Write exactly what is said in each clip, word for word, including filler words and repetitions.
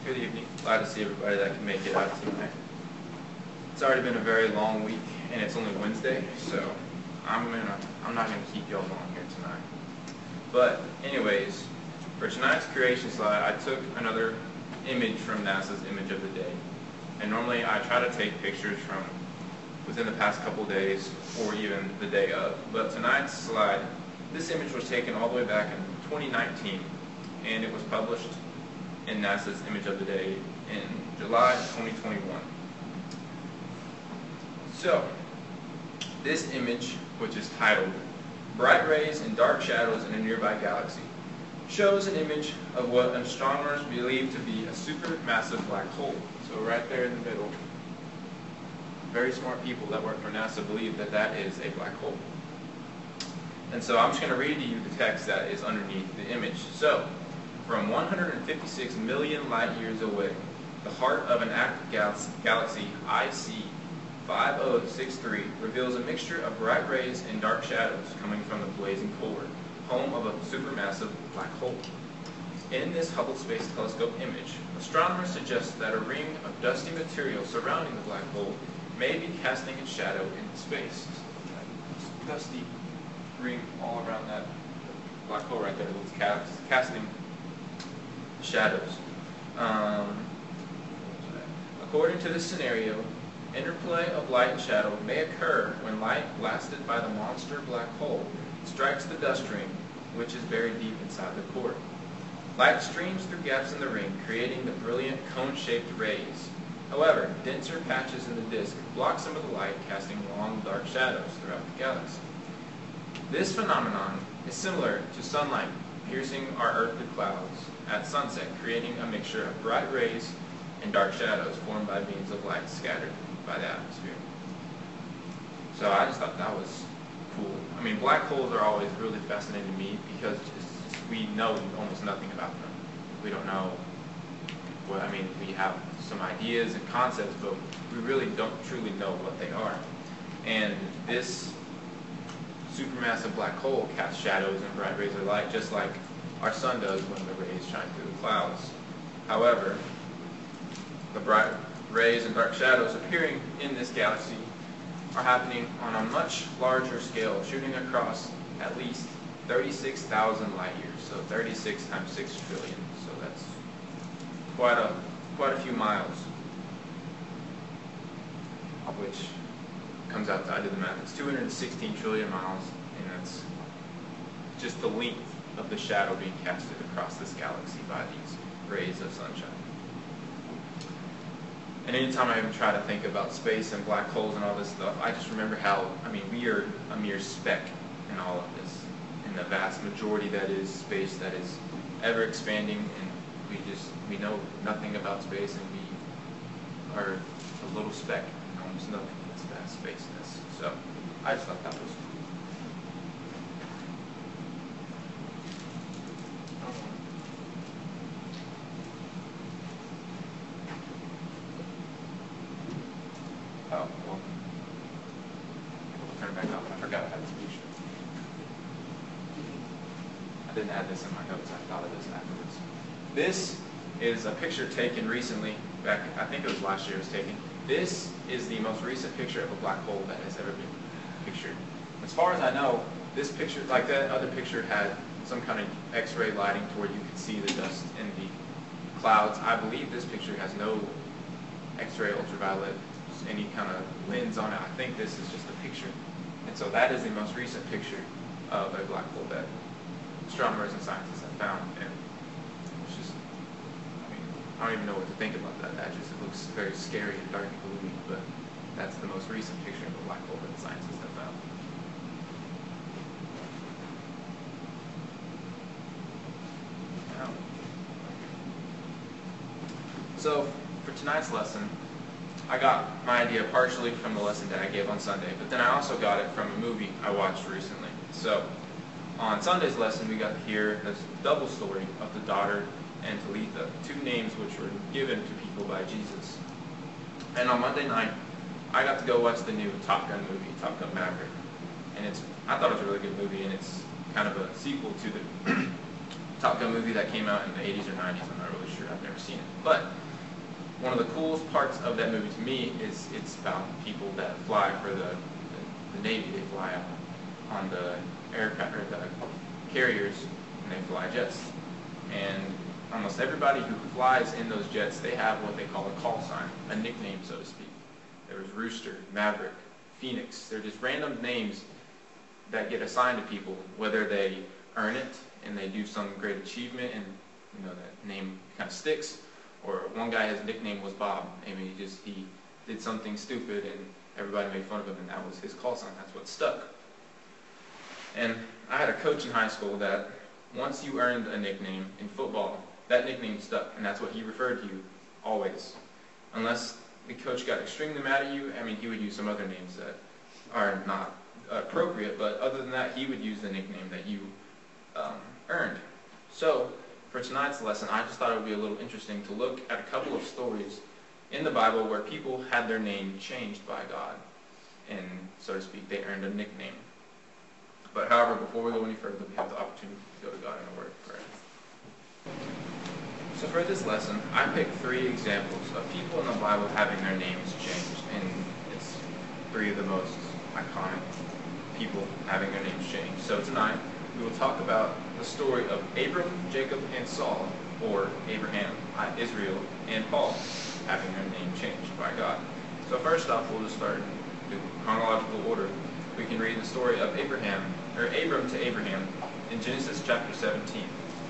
Good evening. Glad to see everybody that can make it out tonight. It's already been a very long week, and it's only Wednesday, so I'm gonna I'm not gonna keep y'all long here tonight. But anyways, for tonight's creation slide, I took another image from NASA's Image of the Day. And normally I try to take pictures from within the past couple days or even the day of. But tonight's slide, this image was taken all the way back in twenty nineteen, and it was published in NASA's Image of the Day in July twenty twenty-one. So, this image, which is titled Bright Rays and Dark Shadows in a Nearby Galaxy, shows an image of what astronomers believe to be a supermassive black hole. So right there in the middle, very smart people that work for NASA believe that that is a black hole. And so I'm just going to read to you the text that is underneath the image. So, from one hundred fifty-six million light years away, the heart of an active galaxy, I C five oh six three, reveals a mixture of bright rays and dark shadows coming from the blazing core, home of a supermassive black hole. In this Hubble Space Telescope image, astronomers suggest that a ring of dusty material surrounding the black hole may be casting its shadow into space. That dusty ring all around that black hole right there that's cast, casting shadows. Um, according to this scenario, interplay of light and shadow may occur when light blasted by the monster black hole strikes the dust ring, which is buried deep inside the core. Light streams through gaps in the ring, creating the brilliant cone-shaped rays. However, denser patches in the disk block some of the light, casting long, dark shadows throughout the galaxy. This phenomenon is similar to sunlight piercing our earthly clouds at sunset, creating a mixture of bright rays and dark shadows formed by beams of light scattered by the atmosphere. So I just thought that was cool. I mean, black holes are always really fascinating to me because it's, we know almost nothing about them. We don't know what, I mean, we have some ideas and concepts, but we really don't truly know what they are. And this supermassive black hole casts shadows and bright rays of light just like our sun does when the rays shine through the clouds. However, the bright rays and dark shadows appearing in this galaxy are happening on a much larger scale, shooting across at least thirty-six thousand light years, so thirty-six times six trillion. So that's quite a quite a few miles, which comes out to, I did the math, it's two hundred sixteen trillion miles, and that's just the length of the shadow being casted across this galaxy by these rays of sunshine. And anytime I even try to think about space and black holes and all this stuff, I just remember how, I mean, we are a mere speck in all of this, in the vast majority that is space that is ever expanding, and we just, we know nothing about space, and we are a little speck in almost nothing in this vast spaceness. So I just thought that was Oh, well, we'll turn it back up. I forgot I had this picture. I didn't add this in my notes. I thought of this afterwards. This is a picture taken recently, back, I think it was last year it was taken. This is the most recent picture of a black hole that has ever been pictured. As far as I know, this picture, like that other picture, had some kind of X-ray lighting to where you could see the dust in the clouds. I believe this picture has no X-ray, ultraviolet, any kind of lens on it. I think this is just a picture. And so that is the most recent picture of a black hole that astronomers and scientists have found. And it's just, I mean, I don't even know what to think about that. That just, it looks very scary and dark and gloomy, but that's the most recent picture of a black hole that scientists have found. So, for tonight's lesson, I got my idea partially from the lesson that I gave on Sunday, but then I also got it from a movie I watched recently. So, on Sunday's lesson, we got to hear this double story of the daughter and Talitha, two names which were given to people by Jesus. And on Monday night, I got to go watch the new Top Gun movie, Top Gun Maverick. And it's, I thought it was a really good movie, and it's kind of a sequel to the Top Gun movie that came out in the eighties or nineties. I'm not really sure. I've never seen it. But one of the coolest parts of that movie to me is it's about people that fly for the, the, the Navy. They fly out on the aircraft or the carriers, and they fly jets. And almost everybody who flies in those jets, they have what they call a call sign, a nickname, so to speak. There's Rooster, Maverick, Phoenix. They're just random names that get assigned to people, whether they earn it and they do some great achievement and you know that name kind of sticks, or one guy, his nickname was Bob. I mean, he just he did something stupid and everybody made fun of him, and that was his call sign. That's what stuck. And I had a coach in high school that once you earned a nickname in football, that nickname stuck, and that's what he referred to you always. Unless the coach got extremely mad at you, I mean, he would use some other names that are not appropriate, but other than that, he would use the nickname that you um, earned. So, for tonight's lesson, I just thought it would be a little interesting to look at a couple of stories in the Bible where people had their name changed by God, and so to speak, they earned a nickname. But however, before we go any further, we have the opportunity to go to God in a word of prayer. So for this lesson, I picked three examples of people in the Bible having their names changed, and it's three of the most iconic people having their names changed. So tonight, we will talk about the story of Abram, Jacob, and Saul, or Abraham, Israel, and Paul having their name changed by God. So first off, we'll just start in chronological order. We can read the story of Abraham, or Abram to Abraham, in Genesis chapter seventeen.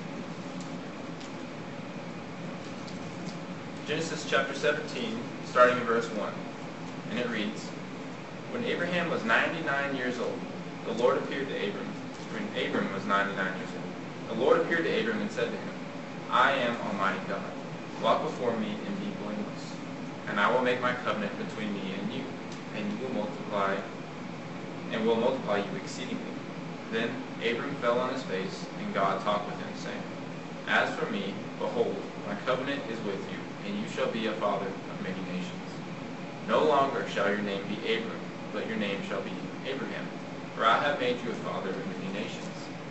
Genesis chapter seventeen, starting in verse one, and it reads, When Abraham was ninety-nine years old, the Lord appeared to Abram. When Abram was ninety-nine years old, the Lord appeared to Abram and said to him, I am Almighty God. Walk before me and be blameless, and I will make my covenant between me and you, and you will multiply, and will multiply you exceedingly. Then Abram fell on his face, and God talked with him, saying, As for me, behold, my covenant is with you, and you shall be a father of many nations. No longer shall your name be Abram, but your name shall be Abraham, for I have made you a father of many nations.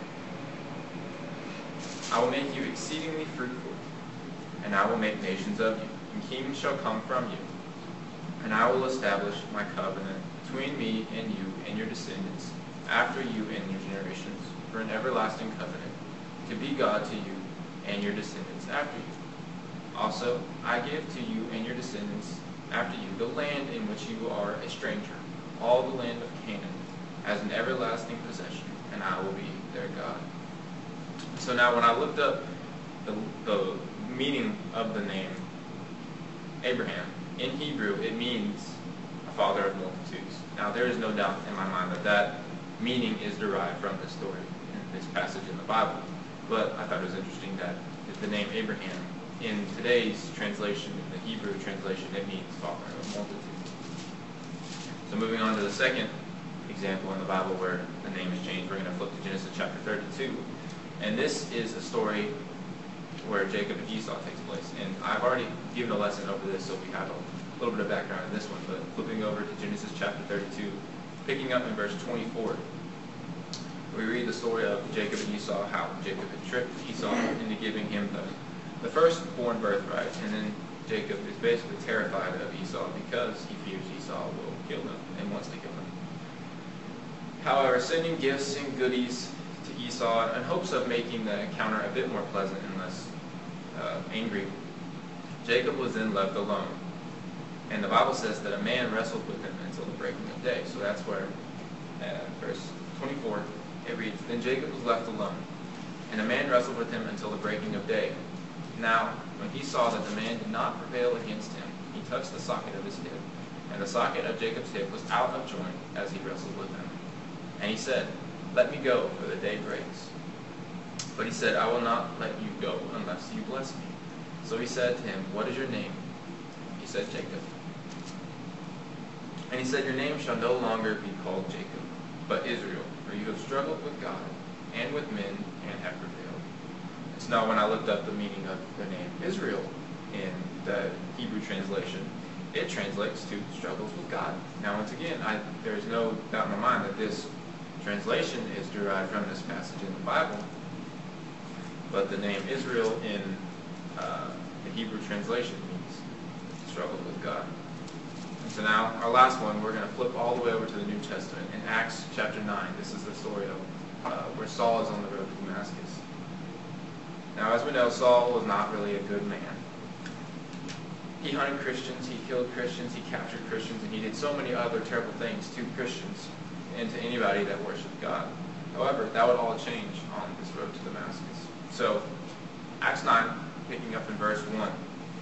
I will make you exceedingly fruitful, and I will make nations of you, and kings shall come from you. And I will establish my covenant between me and you and your descendants after you and your generations, for an everlasting covenant, to be God to you and your descendants after you. Also, I give to you and your descendants after you the land in which you are a stranger, all the land of Canaan, as an everlasting possession, and I will be their God. So now when I looked up the, the meaning of the name Abraham, in Hebrew it means a father of multitudes. Now there is no doubt in my mind that that meaning is derived from this story in this passage in the Bible. But I thought it was interesting that the name Abraham, in today's translation, in the Hebrew translation, it means father of multitudes. So moving on to the second example in the Bible where the name is changed, we're going to flip to Genesis chapter thirty-two. And this is a story where Jacob and Esau takes place. And I've already given a lesson over this, so we have a little bit of background in this one. But flipping over to Genesis chapter thirty-two, picking up in verse twenty-four, we read the story of Jacob and Esau, how Jacob had tricked Esau into giving him the, the firstborn birthright. And then Jacob is basically terrified of Esau because he fears Esau will kill him and wants to kill him. However, sending gifts and goodies to Esau in hopes of making the encounter a bit more pleasant and less uh, angry, Jacob was then left alone. And the Bible says that a man wrestled with him until the breaking of day. So that's where, uh, verse twenty-four, it reads, Then Jacob was left alone, and a man wrestled with him until the breaking of day. Now, when he saw that the man did not prevail against him, he touched the socket of his hip, and the socket of Jacob's hip was out of joint as he wrestled with him. And he said, Let me go, for the day breaks. But he said, I will not let you go unless you bless me. So he said to him, What is your name? He said, Jacob. And he said, Your name shall no longer be called Jacob, but Israel, for you have struggled with God and with men and have prevailed. So now when I looked up the meaning of the name Israel in the Hebrew translation, it translates to struggles with God. Now once again, I, there is no doubt in my mind that this translation is derived from this passage in the Bible. but the name Israel in uh, the Hebrew translation means struggled with God. And so now, our last one, we're going to flip all the way over to the New Testament. In Acts chapter nine, this is the story of uh, where Saul is on the road to Damascus. Now, as we know, Saul was not really a good man. He hunted Christians, he killed Christians, he captured Christians, and he did so many other terrible things to Christians and to anybody that worshiped God. However, that would all change on this road to Damascus. So, Acts nine, picking up in verse one.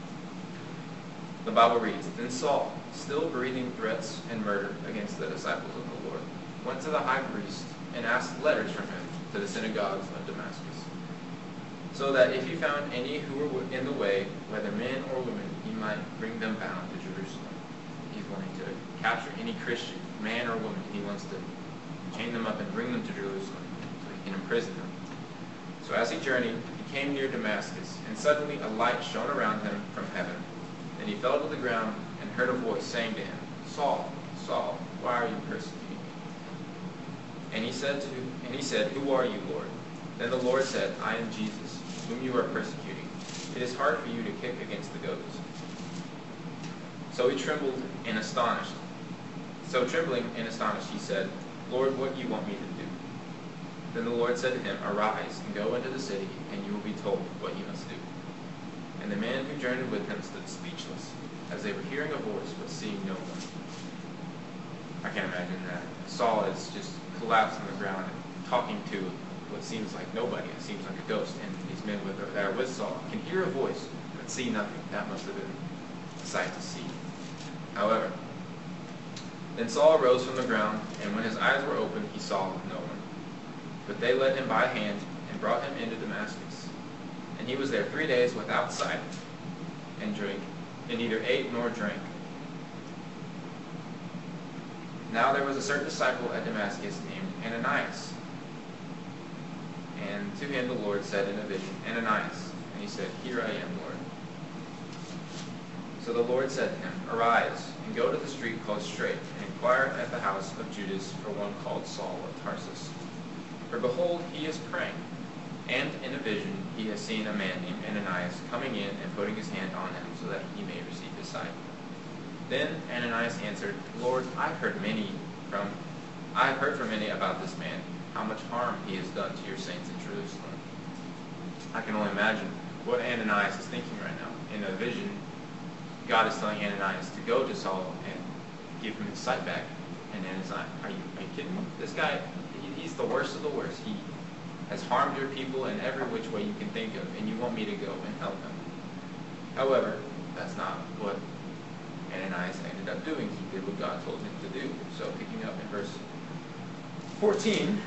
The Bible reads, Then Saul, still breathing threats and murder against the disciples of the Lord, went to the high priest and asked letters from him to the synagogues of Damascus, so that if he found any who were in the way, whether men or women, he might bring them bound to Jerusalem. He's wanting to capture any Christian, man or woman. He wants to chain them up and bring them to Jerusalem so he can imprison them. So as he journeyed, he came near Damascus, and suddenly a light shone around him from heaven. Then he fell to the ground and heard a voice saying to him, Saul, Saul, why are you persecuting me? And he said to, and he said, Who are you, Lord? Then the Lord said, I am Jesus, whom you are persecuting. It is hard for you to kick against the goads. So he trembled and astonished. So trembling and astonished, he said, Lord, what do you want me to do? Then the Lord said to him, Arise and go into the city, and you will be told what you must do. And the man who journeyed with him stood speechless, as they were hearing a voice, but seeing no one. I can't imagine that. Saul is just collapsed on the ground and talking to what seems like nobody. It seems like a ghost. And these men with, that are with Saul can hear a voice, but see nothing. That must have been a sight to see. However, then Saul arose from the ground, and when his eyes were opened, he saw no one. But they led him by hand and brought him into Damascus. And he was there three days without sight and drink, and neither ate nor drank. Now there was a certain disciple at Damascus named Ananias. And to him the Lord said in a vision, Ananias. And he said, Here I am, Lord. So the Lord said to him, Arise, and go to the street called Straight, and inquire at the house of Judas for one called Saul of Tarsus. For behold, he is praying, and in a vision he has seen a man named Ananias coming in and putting his hand on him, so that he may receive his sight. Then Ananias answered, Lord, I've heard many from I have heard from many about this man, how much harm he has done to your saints in Jerusalem. I can only imagine what Ananias is thinking right now. In a vision, God is telling Ananias to go to Saul and give him his sight back. And Ananias, are you, are you kidding me? This guy, he, he's the worst of the worst. He has harmed your people in every which way you can think of, and you want me to go and help him. However, that's not what Ananias ended up doing. He did what God told him to do. So picking up in verse fourteen,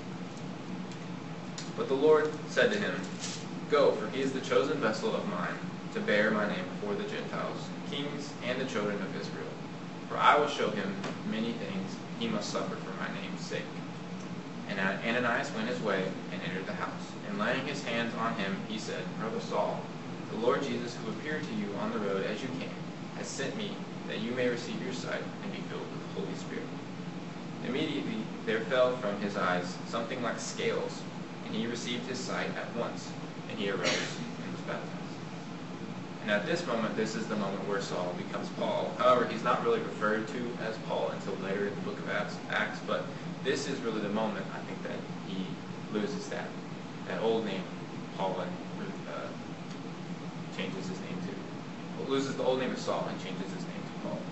but the Lord said to him, Go, for he is the chosen vessel of mine, to bear my name before the Gentiles, kings, and the children of Israel. For I will show him many things he must suffer for my name's sake. And Ananias went his way and entered the house. And laying his hands on him, he said, Brother Saul, the Lord Jesus, who appeared to you on the road as you came, has sent me, that you may receive your sight and be filled with the Holy Spirit. Immediately there fell from his eyes something like scales, and he received his sight at once, and he arose and was baptized. And at this moment, this is the moment where Saul becomes Paul. However, he's not really referred to as Paul until later in the book of Acts, but this is really the moment, I think, that he loses that, that old name, Paul, and uh, changes his name to, well, loses the old name of Saul and changes his name to Paul.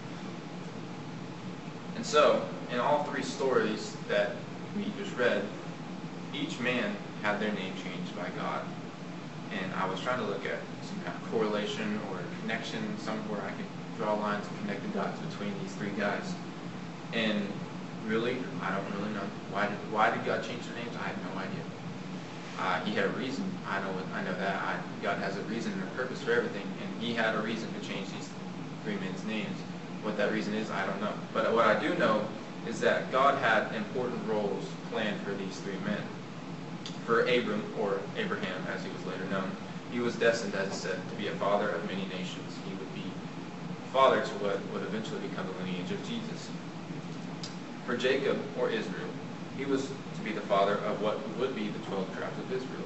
And so, in all three stories that we just read, each man had their name changed by God. And I was trying to look at some kind of correlation or connection, somewhere I could draw lines and connect the dots between these three guys. And really, I don't really know. Why did why did God change their names? I have no idea. Uh, he had a reason. I know I know that. I, God has a reason and a purpose for everything, and he had a reason to change these three men's names. What that reason is, I don't know. But what I do know is that God had important roles planned for these three men. For Abram, or Abraham as he was later known, he was destined, as it said, to be a father of many nations. He would be father to what would eventually become the lineage of Jesus. For Jacob, or Israel, he was to be the father of what would be the twelve tribes of Israel. He was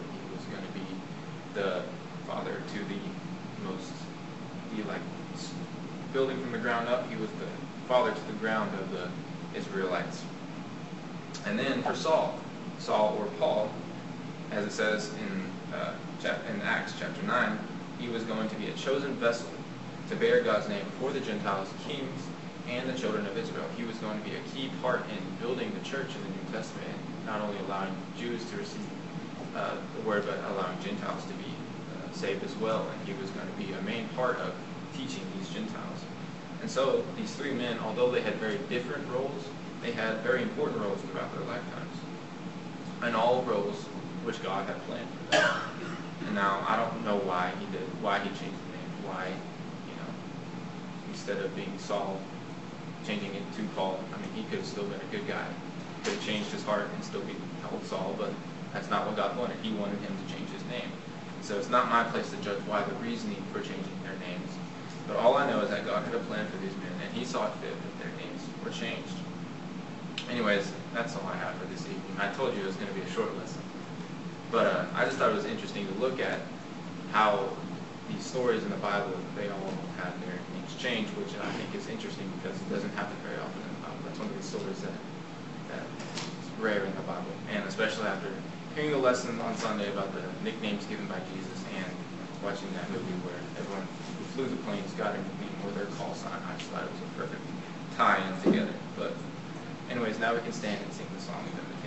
going to be the father to the most, he like building from the ground up. He was the father to the ground of the Israelites. And then for Saul, Saul or Paul, as it says in, uh, chap- in Acts chapter nine, he was going to be a chosen vessel to bear God's name before the Gentiles, kings, and the children of Israel. He was going to be a key part in building the church in the New Testament, and not only allowing Jews to receive uh, the word, but allowing Gentiles to be uh, saved as well. And he was going to be a main part of teaching these Gentiles. And so these three men, although they had very different roles, they had very important roles throughout their lifetimes, and all roles which God had planned for them. And now I don't know why he did, why he changed the name, why, you know, instead of being Saul, changing it to Paul. I mean, he could have still been a good guy, could have changed his heart and still be called Saul, but that's not what God wanted. He wanted him to change his name. So it's not my place to judge why the reasoning for changing their names. But all I know is that God had a plan for these men, and he saw it fit that their names were changed. Anyways, that's all I have for this evening. I told you it was going to be a short lesson. But uh, I just thought it was interesting to look at how these stories in the Bible, they all have their names changed, which I think is interesting because it doesn't happen very often in the Bible. That's one of these stories that, that is rare in the Bible. And especially after hearing the lesson on Sunday about the nicknames given by Jesus and watching that movie where everyone who flew the planes got a nickname or their call sign, I just thought it was a perfect tie-in together. But anyways, now we can stand and sing the song of invitation.